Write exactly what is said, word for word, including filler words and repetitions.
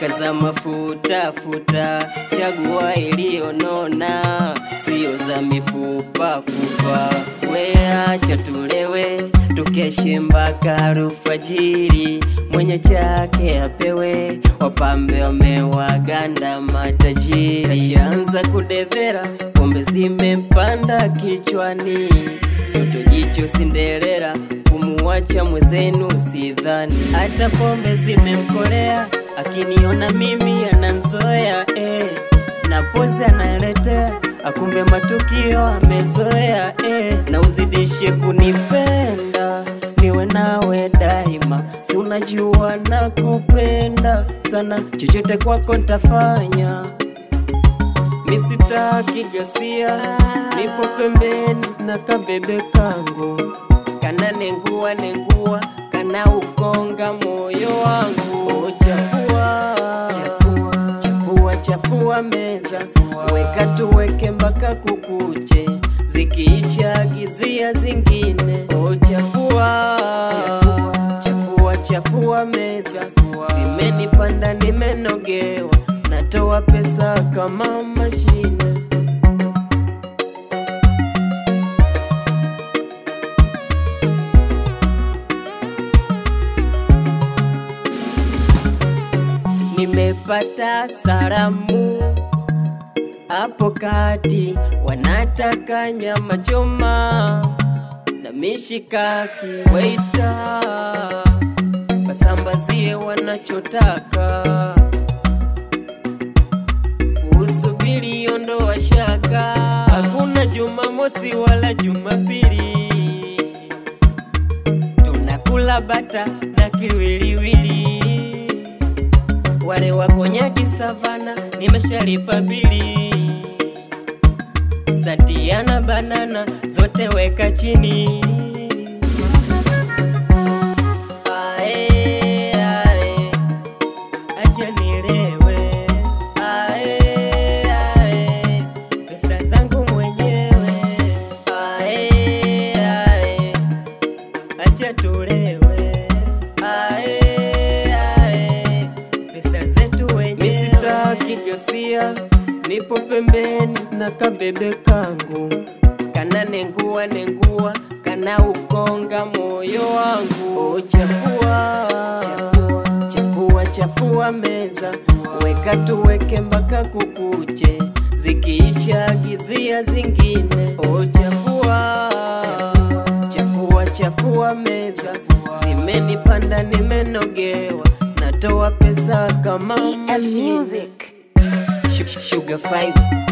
za mafuta futa, chagua iliyonona, sio za mifupa fupa. We acha tulewe, tukeshe mpaka alfajiri, mwenye chake apewe, wapambe wamewaganda matajiri. Kashaanza kudevera, pombe zimempanda kichwani, toto jicho Cinderella, kumuacha mwezenu sidhani. Hata pombe zimemkolea, akiniona mimi ananzoea eh. Na pose analetea, akumbe matukio amezoea eh. Na uzidishe kunipenda, niwe nawe daima, si unajua nakupenda sana, chochote kwako nitafanya. Misitaki gasia, nipo pembeni na kabebe kangu, kana nengua nengua, kana ukonga moyo wangu. Oh, chafua, chafua, chafua, chafua meza, weka tuweke mpaka kukuche, zikiisha gizia zingine. Oh, chafua, chafua, chafua, chafua meza, zimenipanda nimenogewa, natoa pesa kama mashine. Nimepata salamu hapo kati, wanataka nyama choma na mishikaki. Waita wasambazie wanachotaka, usubiri ondoa shaka. Hakuna Jumamosi wala Jumapili, tunakula bata na kiwiliwili. Wale wakonyaki savana nimeshalipa bili, Satiana banana zote weka chini. Ae, ae, acha nilewe. Ae, ae, pesa zangu mwenyewe. Ae, ae, acha tulewe. Ae, kigasia, nipo pembeni na kabebe kangu, kana nengua nengua, kana ukonga moyo wangu. Oh, chafua, chafua, chafua, chafua meza, weka tuweke mpaka kukuche, zikiisha gizia zingine. Oh, chafua, chafua, chafua, chafua meza, zimenipanda nimenogewa, natoa pesa kama mashine. Music Sugar five.